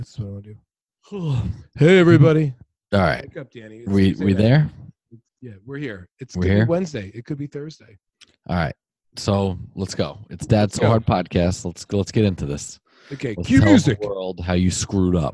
That's what I want to do. Hey, everybody. All right. Wake up, Danny. It's We Tuesday night. there? Yeah, we're here. It We're could here? be Wednesday. It could be Thursday. All right. So let's go. It's Dad So go. Hard podcast. Let's get into this. Okay, Let's cue tell music. the world how you screwed up.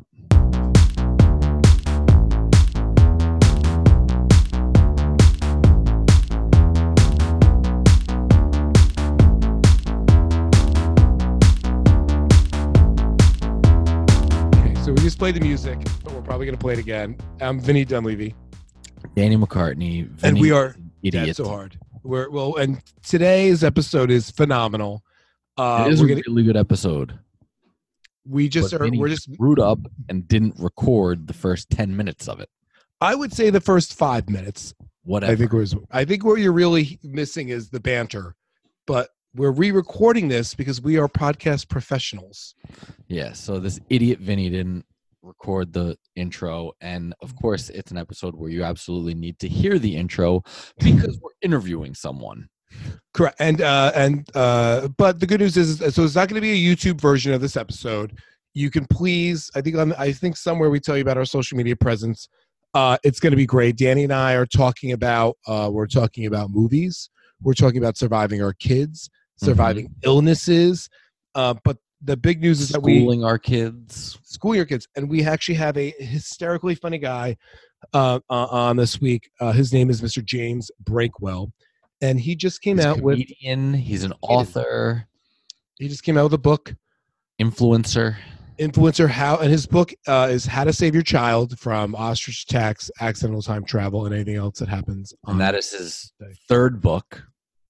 Okay, so we just played the music, but we're probably going to play it again. I'm Vinny Dunleavy, Danny McCartney. and Vinny we are is an idiot. Dad So Hard. And today's episode is phenomenal. It is we're a gonna, really good episode. we just but are. Vinny We're just. screwed up and didn't record the first 10 minutes of it. I would say the first 5 minutes. Whatever. I think what you're really missing is the banter, but we're re-recording this because we are podcast professionals. Yeah. So this idiot Vinny didn't record the intro, and of course, it's an episode where you absolutely need to hear the intro because we're interviewing someone. Correct. But the good news is, so it's not going to be a YouTube version of this episode. You can please, I think somewhere we tell you about our social media presence. It's going to be great. Danny and I are talking about, we're talking about movies. We're talking about surviving our kids, surviving illnesses. But the big news is that Schooling our kids. schooling your kids. And we actually have a hysterically funny guy on this week. His name is Mr. James Breakwell. And he just came He's a out with, comedian. He's an author, he just came out with a book, influencer. and his book is How to Save Your Child from Ostrich Attacks, Accidental Time Travel, and anything else that happens. And that is his third book.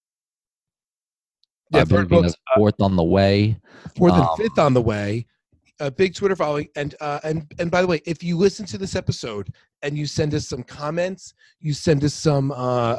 Yeah, I believe he has a fourth on the way. fourth and fifth on the way. A big Twitter following, and by the way, if you listen to this episode and you send us some comments, you send us some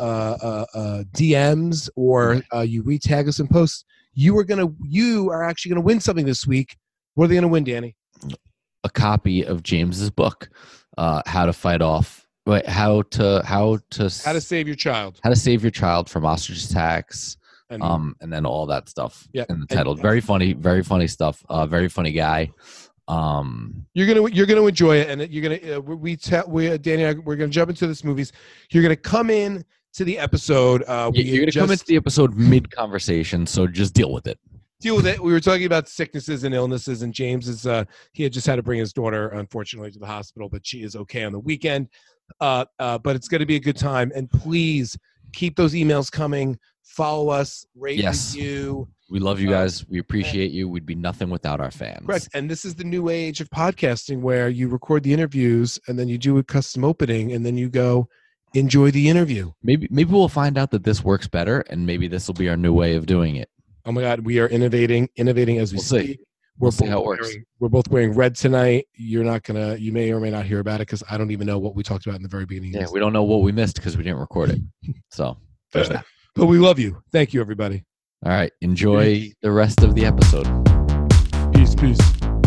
DMs, or you retag us in posts, you are actually gonna win something this week. What are they gonna win, Danny? A copy of James's book, How to Fight Off. Wait, how to Save Your Child. How to Save Your Child from Ostrich Attacks. And, And then all that stuff Yeah, in the title. Very funny stuff. Very funny guy. you're gonna enjoy it, and you're gonna Danny, we're gonna jump into this movies. You're gonna come in to the episode. You're gonna come into the episode mid conversation, so just deal with it. Deal with it. We were talking about sicknesses and illnesses, and James is he had just had to bring his daughter, unfortunately, to the hospital, but she is okay on the weekend. But it's going to be a good time, and please keep those emails coming. Follow us, rate, review. We love you guys. We appreciate you. We'd be nothing without our fans. Correct. And this is the new age of podcasting, where you record the interviews and then you do a custom opening, and then you go enjoy the interview. Maybe we'll find out that this works better, and maybe this will be our new way of doing it. Oh my God, we are innovating as we We'll speak. see. We'll see how it works. We're both wearing red tonight. You may or may not hear about it because I don't even know what we talked about in the very beginning. Yeah, we don't know what we missed because we didn't record it. So there's that. But we love you. Thank you, everybody. All right. Enjoy the rest of the episode. Peace, peace.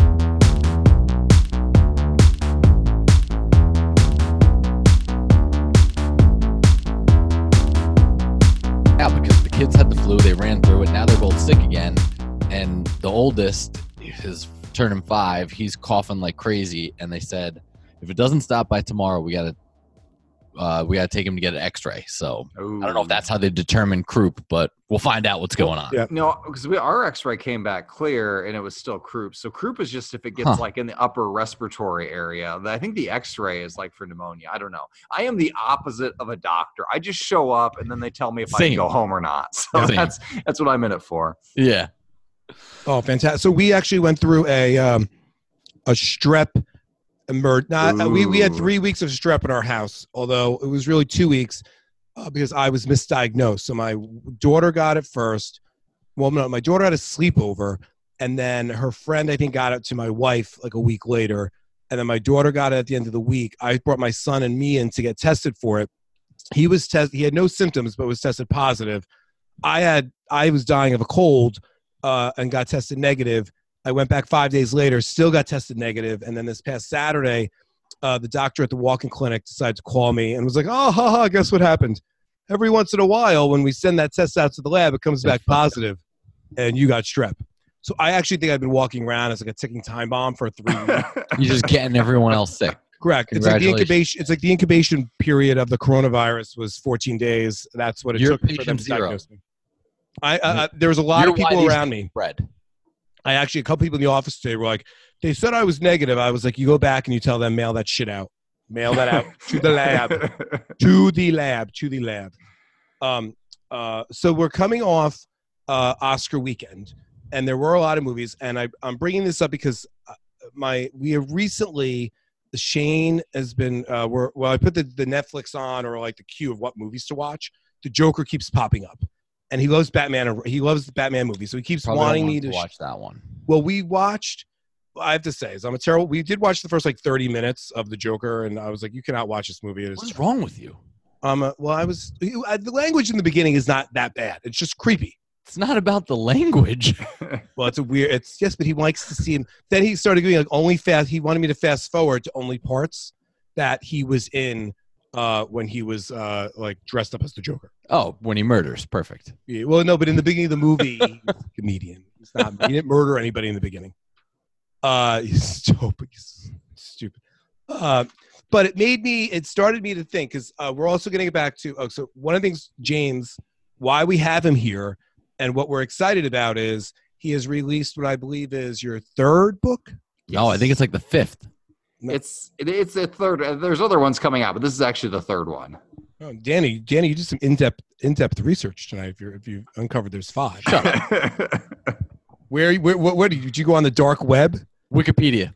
Yeah, because the kids had the flu, they ran through it. Now they're both sick again, and the oldest is turning 5. He's coughing like crazy, and they said if it doesn't stop by tomorrow, we gotta take him to get an X-ray. So I don't know if that's how they determine croup, but we'll find out what's going on. Yeah. No, because our X-ray came back clear and it was still croup. So croup is just if it gets like in the upper respiratory area. I think the X-ray is like for pneumonia. I don't know. I am the opposite of a doctor. I just show up and then they tell me if I can go home or not. So that's what I'm in it for. Yeah. Oh, fantastic! So we actually went through a strep. We had 3 weeks of strep in our house, although it was really 2 weeks because I was misdiagnosed. So my daughter got it first. Well, no, my daughter had a sleepover, and then her friend, I think, got it to my wife like a week later, and then my daughter got it at the end of the week. I brought my son and me in to get tested for it. He had no symptoms, but was tested positive. I was dying of a cold and got tested negative. I went back 5 days later, still got tested negative. And then this past Saturday, the doctor at the walk-in clinic decided to call me and was like, oh, guess what happened? Every once in a while, when we send that test out to the lab, it comes back positive, and you got strep. So I actually think I've been walking around as like a ticking time bomb for 3 weeks. You're just getting everyone else sick. Correct. It's like the incubation. It's like the incubation period of the coronavirus was 14 days. That's what it took for them to diagnose me. There was a lot of people around me. Spread. I actually, a couple people in the office today were like, they said I was negative. I was like, you go back and you tell them, mail that shit out. Mail that out to the lab. To the lab. So we're coming off Oscar weekend, and there were a lot of movies. And I'm bringing this up because we have recently, Shane has been, I put the Netflix on, or like the queue of what movies to watch. The Joker keeps popping up. And he loves Batman, and he loves the Batman movie, so he keeps wanting me to watch that one. Well, we watched. I have to say, we did watch the first like 30 minutes of the Joker, and I was like, "You cannot watch this movie." What's wrong with you? The language in the beginning is not that bad. It's just creepy. It's not about the language. Well, but he likes to see him. Then he started doing like only fast. He wanted me to fast forward to only parts that he was in. When he was like dressed up as the Joker. Oh, when he murders, perfect. Yeah, well, no, but in the beginning of the movie, he's a comedian. He didn't murder anybody in the beginning. He's stupid. But it started me to think, because we're also going to get back to. So one of the things, James, why we have him here, and what we're excited about is he has released what I believe is your third book. No, I think it's like the fifth. It's a third. There's other ones coming out, but this is actually the third one. Oh, Danny, you did some in-depth research tonight. If you uncovered, there's 5. Shut up. Where did you go on the dark web? Wikipedia.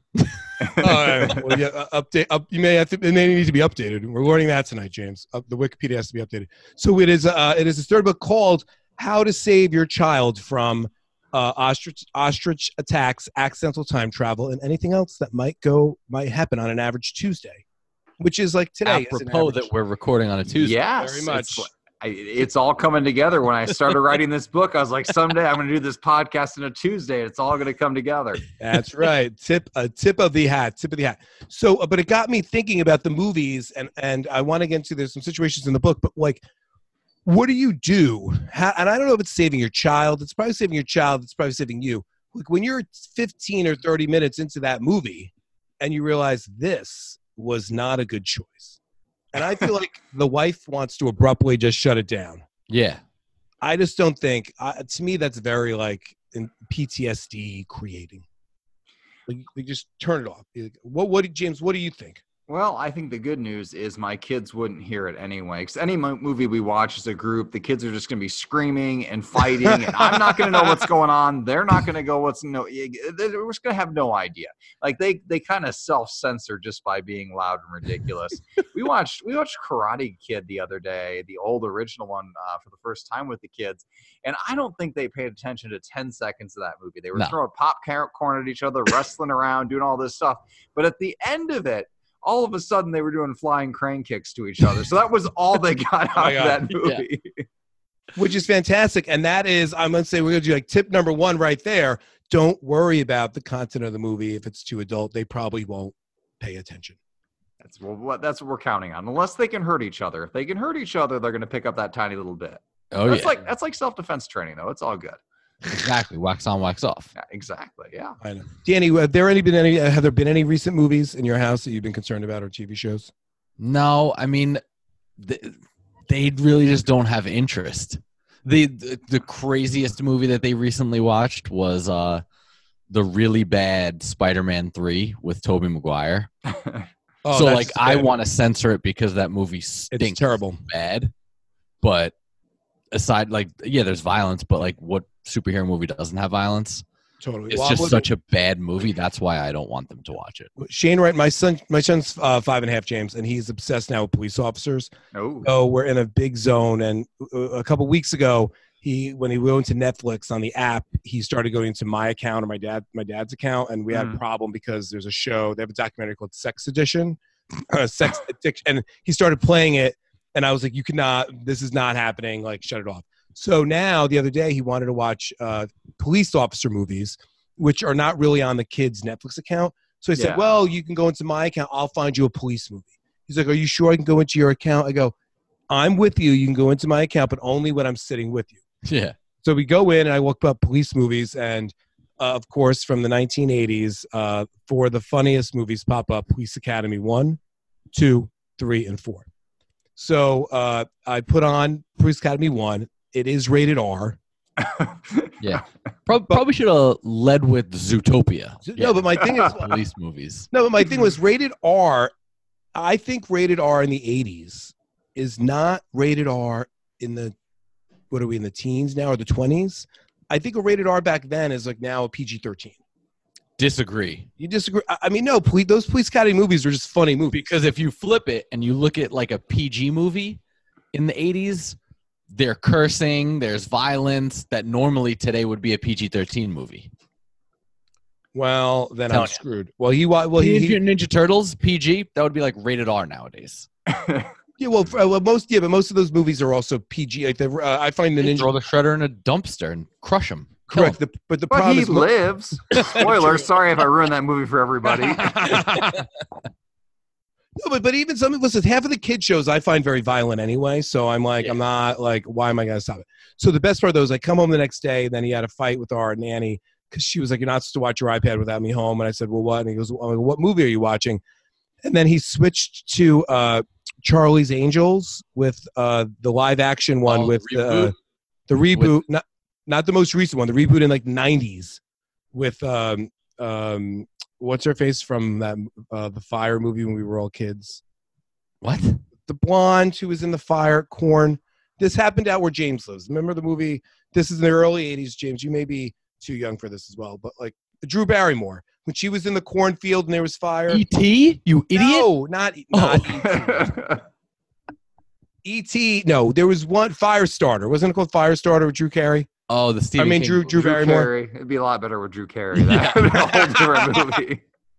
Well, yeah, update. You may have to. It may need to be updated. We're learning that tonight, James. The Wikipedia has to be updated. So it is a third book called "How to Save Your Child from Ostrich Attacks, Accidental Time Travel, and Anything Else that might happen on an average Tuesday," which is like today. Apropos that we're recording on a Tuesday. Yes, very much. It's all coming together. When I started writing this book, I was like, someday I'm going to do this podcast on a Tuesday. It's all going to come together. That's right. Tip of the hat. So, but it got me thinking about the movies, and I want to get into, there's some situations in the book, but like, what do you do? And I don't know if it's saving your child. It's probably saving your child. It's probably saving you. Like when you're 15 or 30 minutes into that movie and you realize this was not a good choice. And I feel like the wife wants to abruptly just shut it down. Yeah. I just don't think, to me, that's very like PTSD creating. Like, just turn it off. James, what do you think? Well, I think the good news is my kids wouldn't hear it anyway. Because any movie we watch as a group, the kids are just going to be screaming and fighting, and I'm not going to know what's going on. They're not going to go we're just going to have no idea. Like they kind of self-censor just by being loud and ridiculous. we watched Karate Kid the other day, the old original one, for the first time with the kids, and I don't think they paid attention to 10 seconds of that movie. They were throwing popcorn at each other, wrestling around, doing all this stuff. But at the end of it, all of a sudden they were doing flying crane kicks to each other. So that was all they got out of that movie. Yeah. Which is fantastic. And that is, I'm going to say, we're going to do like tip number 1 right there. Don't worry about the content of the movie. If it's too adult, they probably won't pay attention. That's what we're counting on. Unless they can hurt each other. If they can hurt each other, they're going to pick up that tiny little bit. That's like self-defense training, though. It's all good. Exactly. Wax on, wax off. Yeah, exactly. Yeah. I know. Danny, have there been any recent movies in your house that you've been concerned about, or TV shows? No, I mean, they really just don't have interest. The craziest movie that they recently watched was the really bad Spider-Man 3 with Tobey Maguire. So like, I want to censor it because that movie stinks. It's terrible. Bad. But aside, like, yeah, there's violence, but like, what superhero movie doesn't have violence? Totally. It's just such a bad movie. That's why I don't want them to watch it. Shane, right? My son's 5.5, James, and he's obsessed now with police officers. Oh. So we're in a big zone. And a couple weeks ago, when he went to Netflix on the app, he started going into my account or my dad's account, and we had a problem because there's a show. They have a documentary called Sex Addiction, Sex Addiction, and he started playing it. And I was like, "You cannot. This is not happening. Like, shut it off." So now, the other day, he wanted to watch police officer movies, which are not really on the kid's Netflix account. So I said, well, you can go into my account. I'll find you a police movie. He's like, are you sure I can go into your account? I go, I'm with you. You can go into my account, but only when I'm sitting with you. Yeah. So we go in, and I look up police movies, and of course, from the 1980s, for the funniest movies pop up: Police Academy 1, 2, 3, and 4. So I put on Police Academy 1. It is rated R. Yeah, probably should have led with Zootopia. No, but my thing is police movies. No, but my thing was rated R. I think rated R in the 80s is not rated R in the, what are we, in the teens now or the 20s? I think a rated R back then is like now a PG-13. Disagree. You disagree? I mean, no, those Police Academy movies were just funny movies. Because if you flip it and you look at like a PG movie in the 80s, they're cursing, there's violence that normally today would be a PG-13 movie. Well, then I'm Telling you. screwed. Well, Ninja Turtles, PG, that would be like rated R nowadays. Yeah, but most of those movies are also PG. Like I find the They Ninja throw the Shredder in a dumpster and crush him. correct, but the problem he is lives. Spoiler. Sorry if I ruined that movie for everybody. No, but even listen, half of the kid shows I find very violent anyway. So I'm like, I'm not like, why am I going to stop it? So the best part of those, I come home the next day, and then he had a fight with our nanny because she was like, you're not supposed to watch your iPad without me home. And I said, well, what? And he goes, well, what movie are you watching? And then he switched to Charlie's Angels with the live action one with the reboot, not the most recent one, the reboot in like 90s with what's her face from that the Fire movie when we were all kids? What? The blonde who was in the Fire, Corn. This happened out where James lives. Remember the movie? This is in the early 80s, James. You may be too young for this as well, but like Drew Barrymore, when she was in the cornfield and there was fire. E.T.? You idiot? No, not E.T. E.T. No, there was one Firestarter. Wasn't it called Firestarter with Drew Carey? Oh, the Stephen King Drew movie. Barrymore. Carey. It'd be a lot better with Drew Carey. That whole different movie.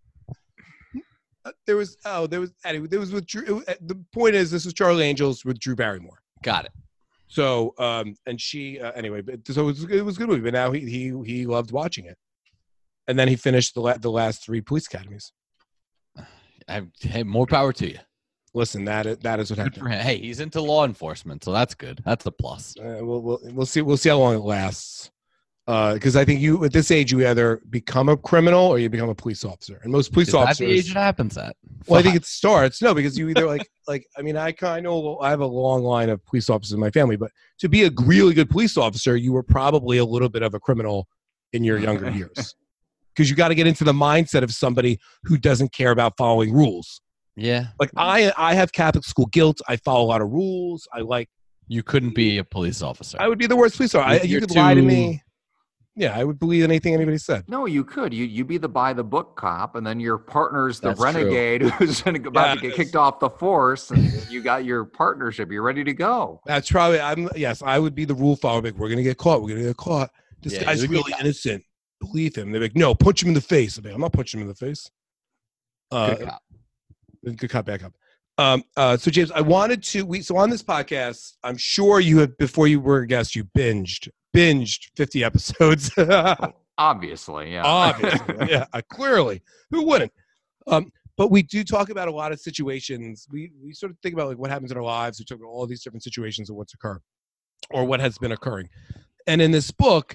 There was with Drew. The point is, this was Charlie Angels with Drew Barrymore. Got it. So, and she anyway. So it was a good movie. But now he loved watching it, and then he finished the last 3 Police Academies. Hey, more power to you. Listen, that is what Good happened. for him. Hey, he's into law enforcement, so that's good. That's a plus. We'll see how long it lasts. Because I think you at this age you either become a criminal or you become a police officer, and most police officers. That's the age it happens at. Well, I think it starts because you either like I mean I know I have a long line of police officers in my family, but to be a really good police officer, you were probably a little bit of a criminal in your younger years, because you got to get into the mindset of somebody who doesn't care about following rules. Yeah. Like I have Catholic school guilt. I follow a lot of rules. You couldn't be a police officer. I would be the worst police officer. You could lie to me. Yeah, I would believe anything anybody said. No, you could. You be the by the book cop, and then your partner's the That's renegade who's about to get kicked off the force, and you got your partnership. You're ready to go. That's probably I would be the rule follower. Like, we're gonna get caught. We're gonna get caught. This guy's really innocent. Believe him. They're like, no, punch him in the face. I'm not punching him in the face. Good cop. Good cop, bad cop. So James, I wanted to. So on this podcast, I'm sure you have before you were a guest, you binged 50 episodes. Obviously, yeah. Obviously, yeah. Clearly, who wouldn't? But we do talk about a lot of situations. We sort of think about like what happens in our lives. We talk about all these different situations of what's occurred or what has been occurring. And in this book,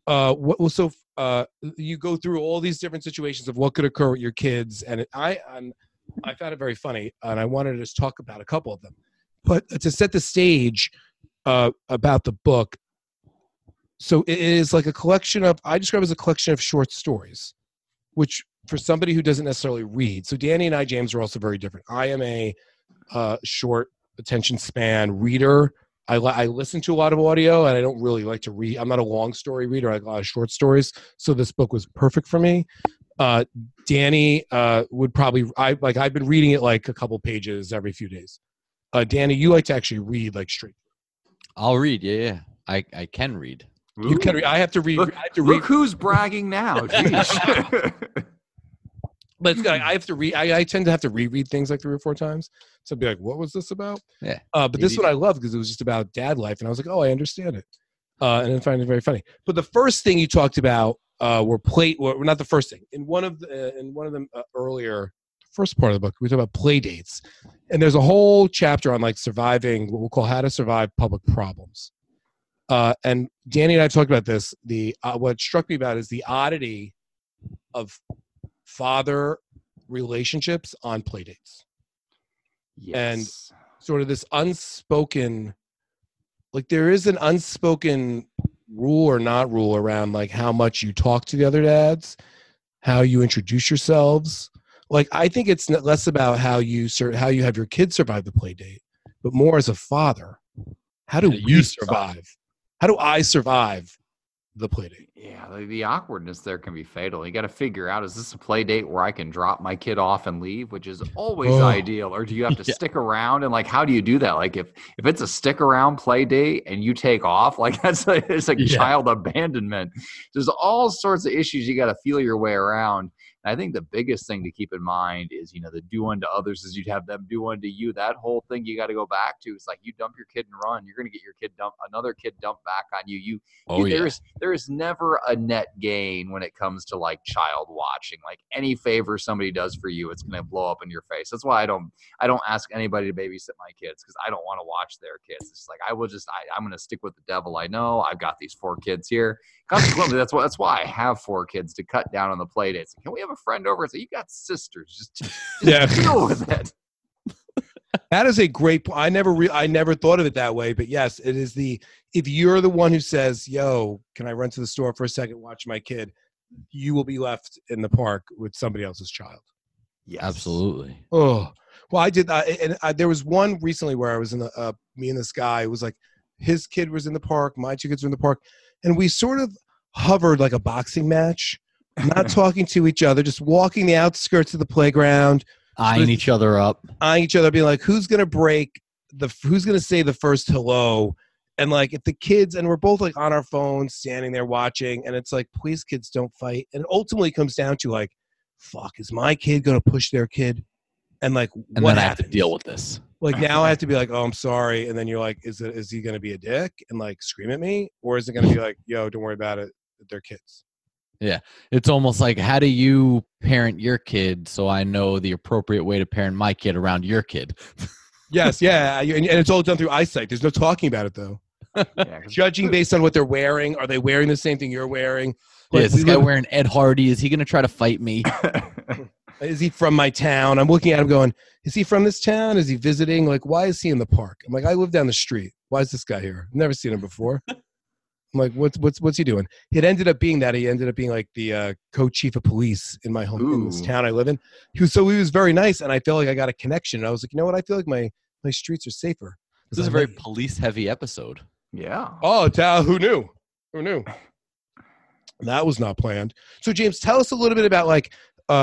you go through all these different situations of what could occur with your kids, and I found it very funny, and I wanted to just talk about a couple of them. But to set the stage about the book, so it is like a collection of, I describe it as a collection of short stories, which for somebody who doesn't necessarily read. So Danny and I, James, are also very different. I am a short attention span reader. I listen to a lot of audio, and I don't really like to read. I'm not a long story reader. I like a lot of short stories. So this book was perfect for me. Danny would probably, I've been reading it like a couple pages every few days. Danny, you like to actually read like straight. I'll read. Yeah. I can read. You can read. I have to read. Look who's bragging now. Jeez. But it's good. I have to read. I tend to have to reread things like 3 or 4 times. So I'd be like, what was this about? Yeah. But this one I love because it was just about dad life. And I was like, oh, I understand it. And I find it very funny. But the first thing you talked about were not the first thing. In one of them earlier, first part of the book, we talked about play dates. And there's a whole chapter on like surviving what we'll call how to survive public problems. And Danny and I talked about this. What struck me about is the oddity of father relationships on playdates. Yes. And sort of this unspoken, like there is an unspoken rule or not rule around like how much you talk to the other dads, how you introduce yourselves. Like I think it's less about how you have your kids survive the play date, but more as a father. How do we survive? How do I survive the play date? Yeah, the awkwardness there can be fatal. You got to figure out, is this a play date where I can drop my kid off and leave, which is always ideal, or do you have to stick around? And like, how do you do that? Like if it's a stick around play date and you take off, like it's like child abandonment. There's all sorts of issues you got to feel your way around. And I think the biggest thing to keep in mind is, the do unto others as you'd have them do unto you. That whole thing you got to go back to. It's like you dump your kid and run. You're going to get another kid dumped back on you. There is never a net gain when it comes to like child watching. Like any favor somebody does for you, it's going to blow up in your face. That's why I don't ask anybody to babysit my kids, because I don't want to watch their kids. It's like I'm going to stick with the devil I know. I've got these 4 kids here. Consequently, that's why I have 4 kids, to cut down on the play dates. Can we have a friend over and say, you got sisters? Just deal with it. That is a great point. I never thought of it that way, but yes, it is if you're the one who says, yo, can I run to the store for a second, watch my kid, you will be left in the park with somebody else's child. Yes. Absolutely. Oh, well, I did. There was one recently where I was in me and this guy, it was like his kid was in the park, my 2 kids were in the park, and we sort of hovered like a boxing match, not talking to each other, just walking the outskirts of the playground, eyeing each other up, being like, who's going to say the first hello? And like, if the kids, and we're both like on our phones, standing there watching, and it's like, please kids don't fight. And it ultimately comes down to like, fuck, is my kid going to push their kid? And like, and what then I happens? have to deal with this. Like now I have to be like, oh, I'm sorry. And then you're like, is he going to be a dick and like scream at me? Or is it going to be like, yo, don't worry about it, they're kids? Yeah. It's almost like, how do you parent your kid so I know the appropriate way to parent my kid around your kid? Yes, yeah. And it's all done through eyesight. There's no talking about it, though. Yeah, judging based on what they're wearing. Are they wearing the same thing you're wearing? Like, is this guy wearing Ed Hardy? Is he going to try to fight me? Is he from my town? I'm looking at him going, is he from this town? Is he visiting? Like, why is he in the park? I'm like, I live down the street. Why is this guy here? I've never seen him before. I'm like, what's he doing? It ended up being that he ended up being like the co-chief of police in my home, in this town I live in. He was very nice, and I felt like I got a connection. And I was like, you know what? I feel like my streets are safer. This is a very police-heavy episode. Yeah. Oh, who knew? Who knew? That was not planned. So, James, tell us a little bit about like,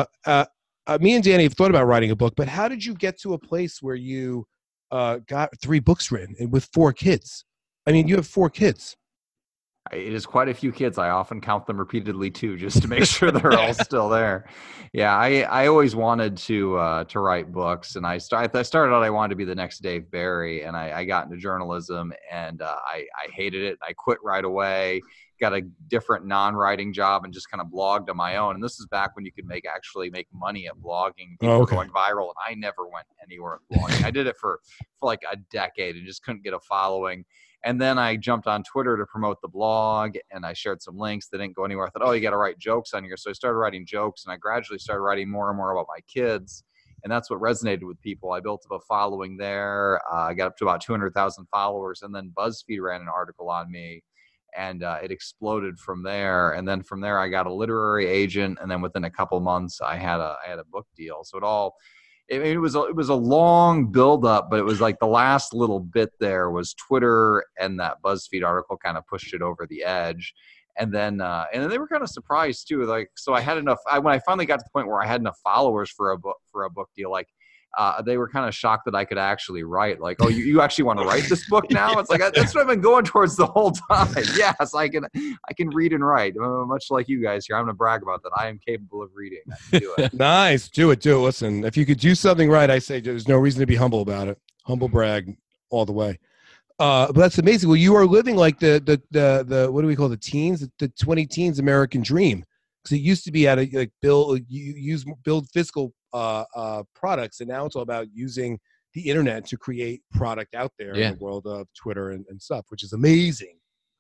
me and Danny have thought about writing a book, but how did you get to a place where you got 3 books written and with 4 kids? I mean, you have 4 kids. It is quite a few kids. I often count them repeatedly too, just to make sure they're all still there. Yeah, I always wanted to write books, and I started out. I wanted to be the next Dave Barry, and I got into journalism, and I hated it. I quit right away. Got a different non-writing job and just kind of blogged on my own. And this is back when you could actually make money at blogging. People were going viral, and I never went anywhere with blogging. I did it for like a decade and just couldn't get a following. And then I jumped on Twitter to promote the blog, and I shared some links that didn't go anywhere. I thought, oh, you got to write jokes on here. So I started writing jokes, and I gradually started writing more and more about my kids. And that's what resonated with people. I built up a following there. I got up to about 200,000 followers. And then BuzzFeed ran an article on me, and it exploded from there. And then from there, I got a literary agent. And then within a couple months, I had a book deal. So it was a long build up, but it was like the last little bit there was Twitter, and that BuzzFeed article kind of pushed it over the edge. And then they were kind of surprised too. Like, so I had enough, when I finally got to the point where I had enough followers for a book deal, like, they were kind of shocked that I could actually write. Like, oh, you actually want to write this book now? It's like, that's what I've been going towards the whole time. Yes, I can read and write. Much like you guys here, I'm going to brag about that. I am capable of reading. I can do it. Nice. Do it. Listen, if you could do something right, I say there's no reason to be humble about it. Humble brag all the way. But that's amazing. Well, you are living like the what do we call the teens? The 20 teens American dream. Because it used to be build physical products, and now it's all about using the internet to create product out there in the world of Twitter and stuff, which is amazing.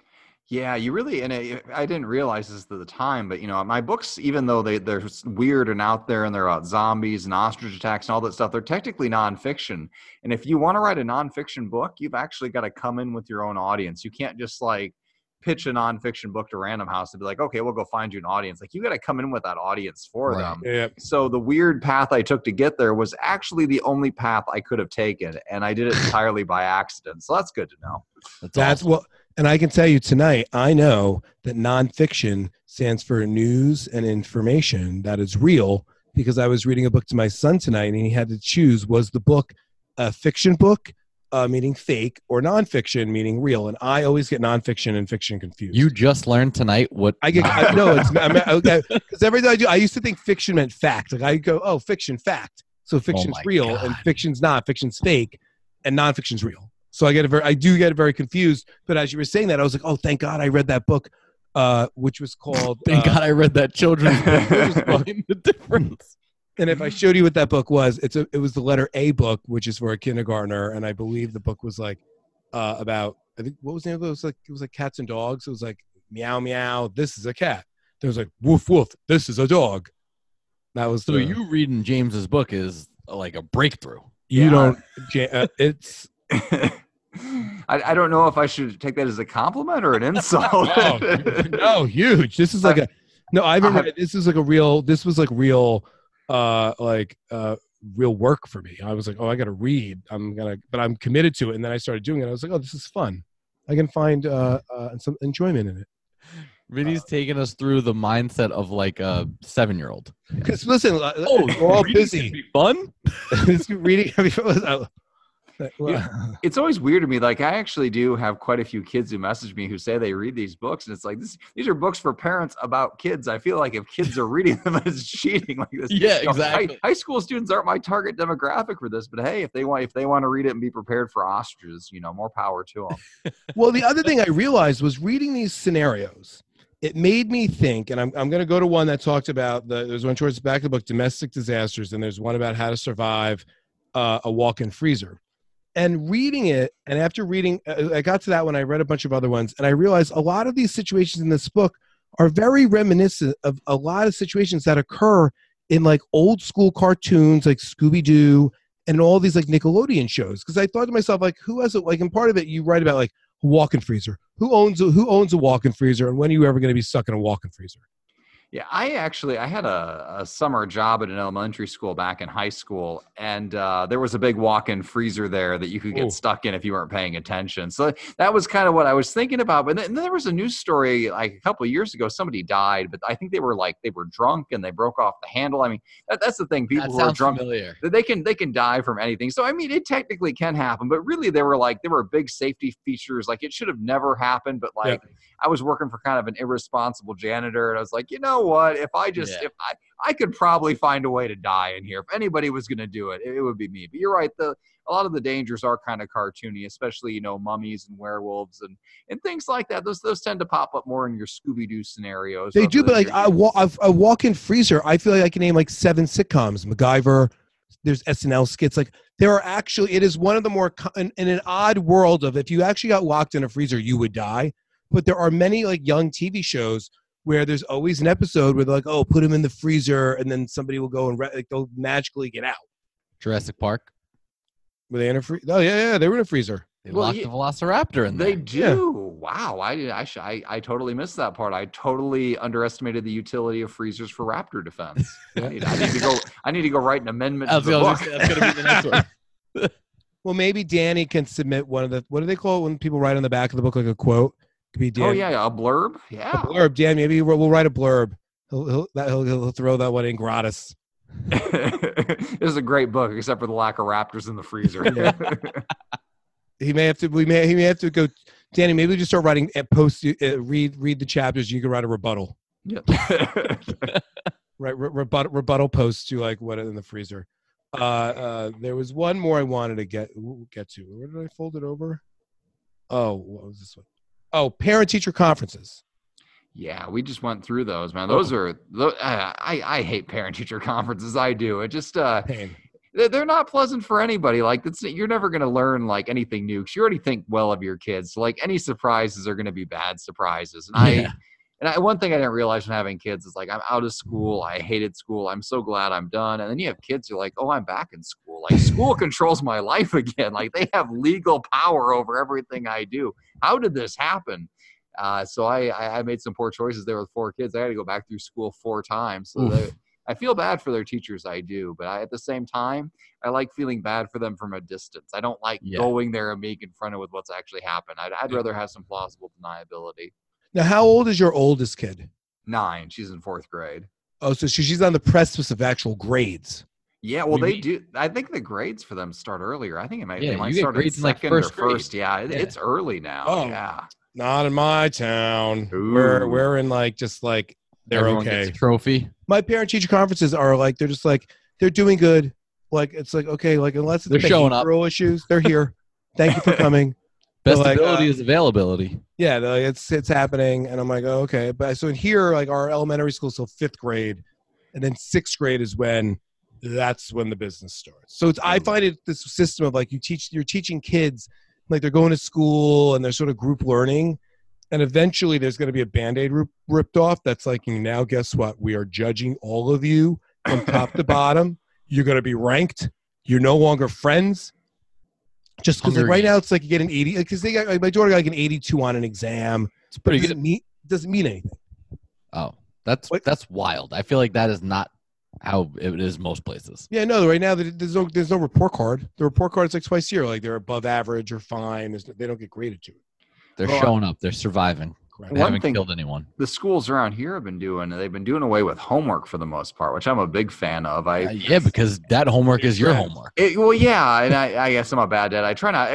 Yeah, you really, and I didn't realize this at the time, but my books, even though they're weird and out there and they're about zombies and ostrich attacks and all that stuff, they're technically nonfiction. And if you want to write a nonfiction book, you've actually got to come in with your own audience. You can't just like pitch a nonfiction book to Random House and be like, okay, we'll go find you an audience. Like you got to come in with that audience for them. Yeah. So the weird path I took to get there was actually the only path I could have taken, and I did it entirely by accident. So that's good to know. That's awesome. And I can tell you tonight, I know that nonfiction stands for news and information that is real, because I was reading a book to my son tonight and he had to choose, was the book a fiction book, meaning fake, or nonfiction, meaning real? And I always get nonfiction and fiction confused. You just learned tonight what I get. No, it's okay, because every time I used to think fiction meant fact. Like I go, oh, fiction, fact. So fiction's real, God. and fiction's not. Fiction's fake, and nonfiction's real. So I do get very confused. But as you were saying that, I was like, oh, thank God I read that book, which was called. Thank God I read that children's book. The difference. And if I showed you what that book was, it was the letter A book, which is for a kindergartner, and I believe the book was like about, I think, what was the name of it? It was like cats and dogs. It was like meow meow, this is a cat. There was like woof woof, this is a dog. That was so you reading James's book is like a breakthrough. You don't. It's. I don't know if I should take that as a compliment or an insult. No, huge. This is like I remember this is like a real. This was like real. Real work for me. I was like, oh, I got to read. But I'm committed to it. And then I started doing it. I was like, oh, this is fun. I can find some enjoyment in it. Vinny's taking us through the mindset of like a 7-year-old. Because listen, we're all busy. Be fun. Reading. It's always weird to me. Like I actually do have quite a few kids who message me who say they read these books, and it's like these are books for parents about kids. I feel like if kids are reading them, it's cheating. Like this. Yeah, exactly. High school students aren't my target demographic for this, but hey, if they want to read it and be prepared for ostriches, more power to them. Well, the other thing I realized was reading these scenarios. It made me think, and I'm going to go to one that talked about there's one towards the back of the book, domestic disasters, and there's one about how to survive a walk-in freezer. And reading it, and after reading, I got to that one, I read a bunch of other ones, and I realized a lot of these situations in this book are very reminiscent of a lot of situations that occur in like old school cartoons like Scooby-Doo and all these like Nickelodeon shows. Because I thought to myself, like, who has it? Like, in part of it, you write about like a walk-in freezer. Who owns a walk-in freezer, and when are you ever going to be stuck in a walk-in freezer? Yeah, I had a summer job at an elementary school back in high school, and there was a big walk-in freezer there that you could get stuck in if you weren't paying attention. So that was kind of what I was thinking about. But then there was a news story like a couple of years ago. Somebody died, but I think they were drunk and they broke off the handle. I mean, that's the thing. People who are drunk, they can die from anything. So I mean, it technically can happen, but really there were big safety features. Like it should have never happened, but like. Yeah. I was working for kind of an irresponsible janitor, and I was like, you know what? If I could probably find a way to die in here. If anybody was going to do it, it would be me. But you're right. A lot of the dangers are kind of cartoony, especially, mummies and werewolves and things like that. Those tend to pop up more in your Scooby-Doo scenarios. They do, but like a walk-in freezer, I feel like I can name like 7 sitcoms. MacGyver, there's SNL skits. Like there are actually, it is one of the more, in an odd world of if you actually got locked in a freezer, you would die. But there are many like young TV shows where there's always an episode where they're like, oh, put him in the freezer, and then somebody will go and they'll magically get out. Jurassic Park. Were they in a freezer? Oh yeah, they were in a freezer. They locked the Velociraptor in there. They do. Yeah. Wow, I totally missed that part. I totally underestimated the utility of freezers for raptor defense. I need to go write an amendment to the book. That's going to be the next one. Well, maybe Danny can submit one of the, what do they call it when people write on the back of the book like a quote? Could be Danny. Oh yeah, a blurb. Yeah, a blurb. Dan, maybe we'll write a blurb. He'll throw that one in gratis. This is a great book, except for the lack of raptors in the freezer. Yeah. He may have to go. Danny, maybe we just start writing read the chapters. You can write a rebuttal. Yep. Right, rebuttal posts to like what in the freezer. There was one more I wanted to get to. Where did I fold it over? Oh, what was this one? Oh, parent-teacher conferences. Yeah, we just went through those, man. I hate parent-teacher conferences. I do. It just pain. they're not pleasant for anybody. Like you're never going to learn like anything new because you already think well of your kids. So, like any surprises are going to be bad surprises. And one thing I didn't realize when having kids is like I'm out of school. I hated school. I'm so glad I'm done. And then you have kids who are like, oh, I'm back in school. Like school controls my life again. Like they have legal power over everything I do. How did this happen? So I made some poor choices there with 4 kids. I had to go back through school 4 times. So I feel bad for their teachers. I do. But at the same time, I like feeling bad for them from a distance. I don't like going there and being confronted with what's actually happened. I'd rather have some plausible deniability. Now, how old is your oldest kid? 9. She's in 4th grade. Oh, so she's on the precipice of actual grades. Yeah, well, they do. I think the grades for them start earlier. I think they might you start get grades in like second first or first. Yeah, it's early now. Oh, yeah. Not in my town. We're in like just like they're Everyone okay. gets a trophy. My parent-teacher conferences are like they're just like they're doing good. Like it's like okay, like unless it's They're showing up. behavioral issues, they're here. Thank you for coming. Best like, ability is availability. Yeah, like, it's happening, and I'm like, oh, okay. But so in here, like our elementary school is till 5th grade, and then 6th grade is that's when the business starts. So I find it this system of like you're teaching kids like they're going to school and they're sort of group learning, and eventually there's going to be a Band-Aid ripped off. That's like now, guess what? We are judging all of you from top to bottom. You're going to be ranked. You're no longer friends. Just because like right now it's like you get an 80 because they got like, my daughter got like an 82 on an exam. It's pretty good. Doesn't mean anything. Oh, that's wild. I feel like that is not how it is most places. Yeah, no. Right now there's no report card. The report card is like twice a year. Like they're above average or fine. They don't get graded to it. They're showing up. They're surviving. They haven't killed anyone. The schools around here have been doing. They've been doing away with homework for the most part, which I'm a big fan of. Because that homework is your homework. Well, yeah, and I guess I'm a bad dad. I try not.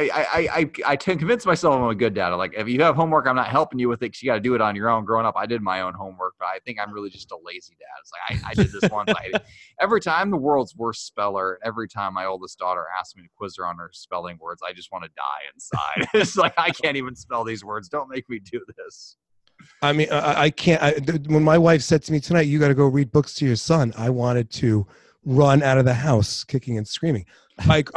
I convince myself I'm a good dad. Like if you have homework, I'm not helping you with it because you got to do it on your own. Growing up, I did my own homework, but I think I'm really just a lazy dad. It's like I did this once. Every time the world's worst speller. Every time my oldest daughter asks me to quiz her on her spelling words, I just want to die inside. It's like I can't even spell these words. Don't make me do this. I mean, I can't. When my wife said to me tonight, "You got to go read books to your son," I wanted to run out of the house, kicking and screaming. Like,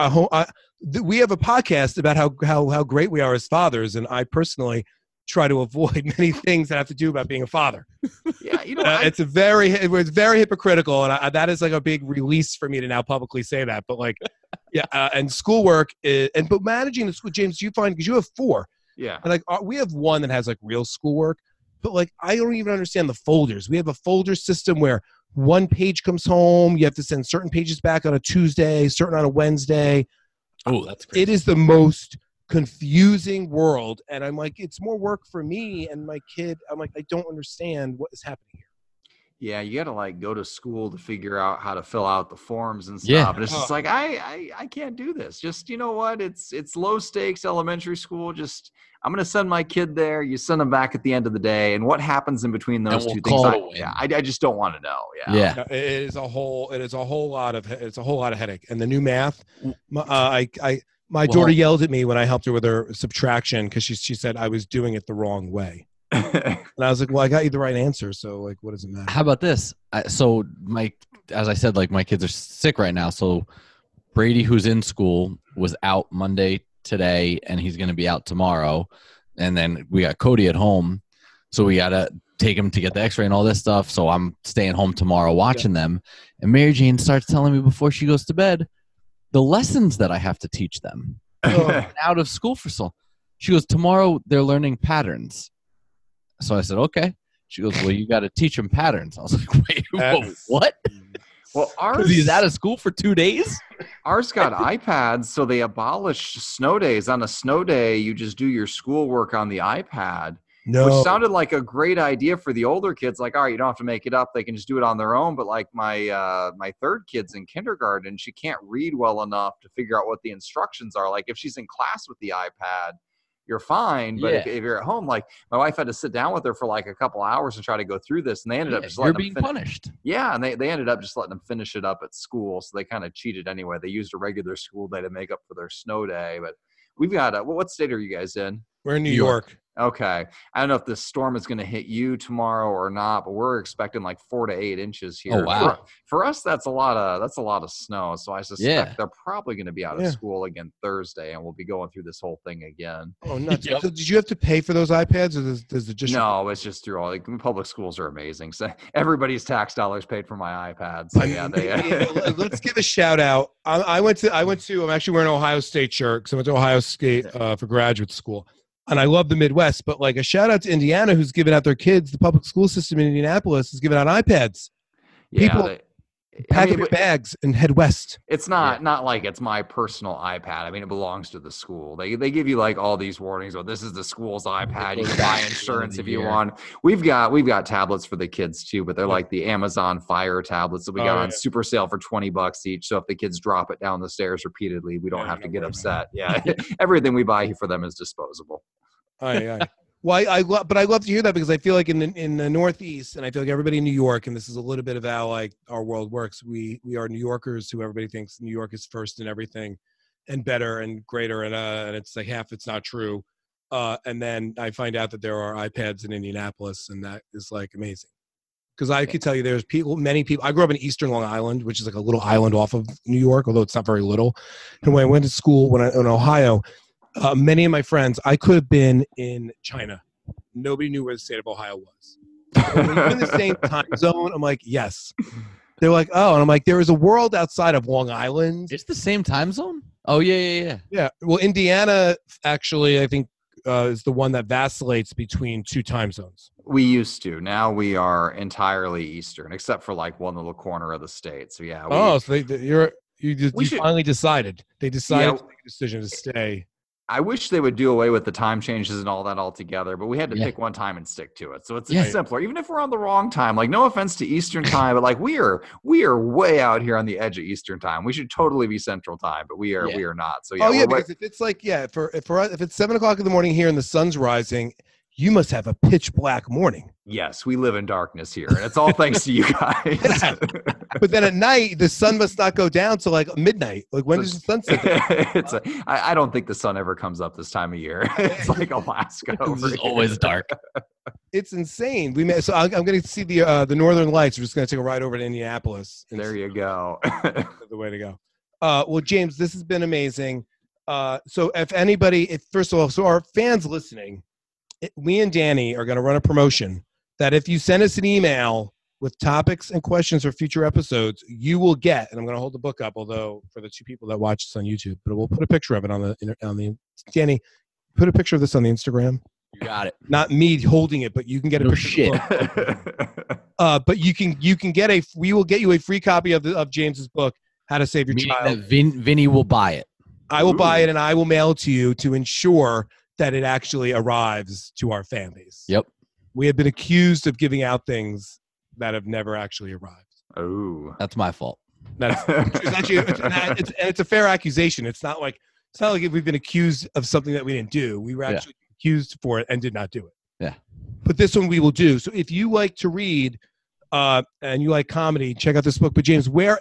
we have a podcast about how great we are as fathers, and I personally try to avoid many things that have to do about being a father. Yeah, it's very hypocritical, and that is like a big release for me to now publicly say that. But like, yeah, and schoolwork but managing the school, James, you find because you have 4. Yeah. And like we have one that has like real schoolwork, but like I don't even understand the folders. We have a folder system where one page comes home, you have to send certain pages back on a Tuesday, certain on a Wednesday. Oh, that's crazy. It is the most confusing world, and I'm like, it's more work for me and my kid. I'm like, I don't understand what is happening here. Yeah, you got to like go to school to figure out how to fill out the forms and stuff. Yeah. And it's just like I can't do this. Just you know what? It's low stakes elementary school. Just I'm gonna send my kid there. You send them back at the end of the day, and what happens in between those two things? I just don't want to know. Yeah. It is a whole lot of headache. And the new math, my daughter yelled at me when I helped her with her subtraction because she said I was doing it the wrong way. And I was like, well, I got you the right answer, so like, what does it matter? How about this? As I said, like my kids are sick right now. So Brady, who's in school, was out Monday today, and he's going to be out tomorrow. And then we got Cody at home, so we got to take him to get the X-ray and all this stuff. So I'm staying home tomorrow watching them. And Mary Jane starts telling me before she goes to bed the lessons that I have to teach them. Out of school for so. She goes, tomorrow they're learning patterns. So I said, okay. She goes, well, you got to teach them patterns. I was like, wait, what? Well, he's out of school for 2 days? Ours got iPads, so they abolished snow days. On a snow day, you just do your schoolwork on the iPad, which sounded like a great idea for the older kids. Like, all right, you don't have to make it up. They can just do it on their own. But like my third kid's in kindergarten, she can't read well enough to figure out what the instructions are. Like if she's in class with the iPad, you're fine. But if you're at home, like my wife had to sit down with her for like a couple hours and try to go through this. And they ended up just letting them punished. Yeah. And they ended up just letting them finish it up at school. So they kind of cheated anyway. They used a regular school day to make up for their snow day. But we've got what state are you guys in? We're in New New York. York. Okay. I don't know if this storm is going to hit you tomorrow or not, but we're expecting like 4 to 8 inches here. Oh, wow. For us, that's a lot of snow. So I suspect Yeah. they're probably going to be out of Yeah. school again Thursday, and we'll be going through this whole thing again. Oh, nuts. Yep. So did you have to pay for those iPads, or does it just No, it's just through all like public schools are amazing. So everybody's tax dollars paid for my iPad. So yeah, Let's give a shout out. I'm actually wearing an Ohio State shirt because I went to Ohio State for graduate school. And I love the Midwest, but like a shout out to Indiana, who's giving out their kids, the public school system in Indianapolis is giving out iPads. People pack up your bags and head west. It's not like it's my personal iPad. I mean, it belongs to the school. They give you like all these warnings. Oh, this is the school's iPad. You can buy insurance if you want. We've got tablets for the kids too, but they're like the Amazon Fire tablets that we got on super sale for $20 each. So if the kids drop it down the stairs repeatedly, we don't have to get upset. Yeah, everything we buy for them is disposable. Well, but I love to hear that because I feel like in the Northeast, and I feel like everybody in New York, and this is a little bit of how like our world works. We are New Yorkers who everybody thinks New York is first in everything, and better and greater, and it's like half it's not true. And then I find out that there are iPads in Indianapolis, and that is like amazing. Because I could tell you, there's many people. I grew up in Eastern Long Island, which is like a little island off of New York, although it's not very little. And when I went to school in Ohio. Many of my friends, I could have been in China. Nobody knew where the state of Ohio was. When you're in the same time zone, I'm like, yes. They're like, oh, and I'm like, there is a world outside of Long Island. It's the same time zone? Oh, yeah. Yeah. Well, Indiana, actually, I think is the one that vacillates between two time zones. We used to. Now we are entirely Eastern, except for like one little corner of the state. So yeah. So you finally decided. They decided to make a decision to stay. I wish they would do away with the time changes and all that altogether, but we had to pick one time and stick to it. So it's simpler, even if we're on the wrong time. Like, no offense to Eastern time, but like we are way out here on the edge of Eastern time. We should totally be Central time, but we are not. So yeah. Because if it's like if it's 7 o'clock in the morning here and the sun's rising, you must have a pitch black morning. Yes, we live in darkness here, and it's all thanks to you guys. But then at night, the sun must not go down till like midnight. Like, when does the sun set? I don't think the sun ever comes up this time of year. It's like Alaska. It's always dark. It's insane. So I'm going to see the Northern Lights. We're just going to take a ride over to Indianapolis. There you go. The way to go. Well, James, this has been amazing. So first of all, so our fans listening, we and Danny are going to run a promotion that if you send us an email with topics and questions for future episodes, you will get, and I'm going to hold the book up, although for the two people that watch this on YouTube, but we'll put a picture of it on the Danny, put a picture of this on the Instagram. You got it. Not me holding it, but you can get a picture. But you can get we will get you a free copy of James's book, How to Save Your Child. Vinny will buy it. I will buy it and I will mail it to you to ensure that it actually arrives to our fan base. Yep. We have been accused of giving out things that have never actually arrived. Oh, that's my fault. It's a fair accusation. It's not like we've been accused of something that we didn't do. We were actually accused for it and did not do it. Yeah. But this one we will do. So if you like to read and you like comedy, check out this book. But James, where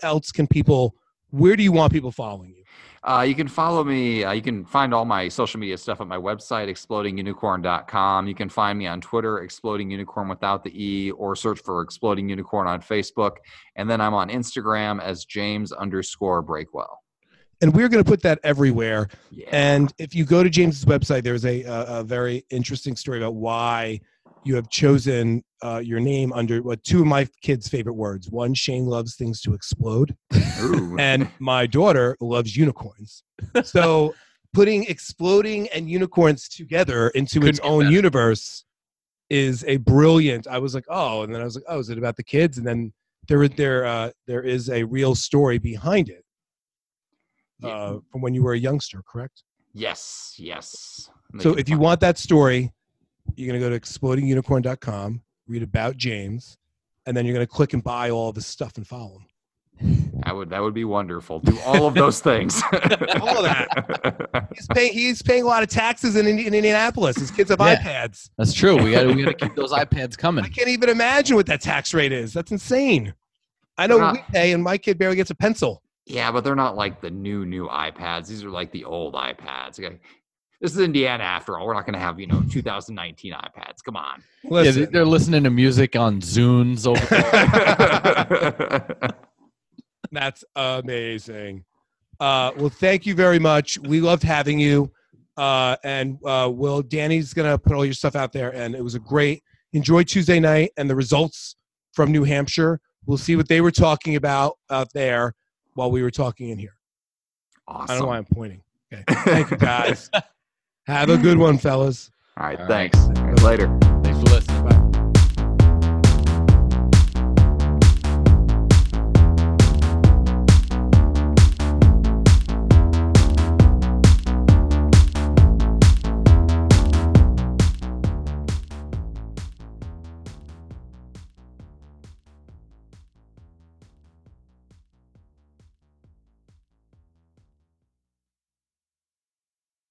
do you want people following you? You can follow me. You can find all my social media stuff at my website, explodingunicorn.com. You can find me on Twitter, Exploding Unicorn without the E, or search for Exploding Unicorn on Facebook. And then I'm on Instagram as James_Breakwell. And we're going to put that everywhere. Yeah. And if you go to James's website, there's a very interesting story about why you have chosen your name under two of my kids' favorite words. One, Shane loves things to explode. Ooh. And my daughter loves unicorns. So putting exploding and unicorns together into its own universe is a brilliant. I was like, oh, and then I was like, oh, is it about the kids? And then there is a real story behind it from when you were a youngster, correct? Yes. So if you want that story, you're going to go to explodingunicorn.com, read about James, and then you're going to click and buy all this stuff and follow him. That would be wonderful. Do all of those things. All of that. He's paying a lot of taxes in Indianapolis. His kids have iPads. That's true. We got to keep those iPads coming. I can't even imagine what that tax rate is. That's insane. I know we pay, and my kid barely gets a pencil. Yeah, but they're not like the new iPads. These are like the old iPads. This is Indiana after all. We're not going to have 2019 iPads. Come on. Listen, Yeah, they're listening to music on Zunes over there. that's amazing. Well, thank you very much. We loved having you. And Danny's going to put all your stuff out there. And it was a great, enjoy Tuesday night and the results from New Hampshire. We'll see what they were talking about out there while we were talking in here. Awesome. I don't know why I'm pointing. Okay. Thank you, guys. Have a good one, fellas. All right. Thanks. Later.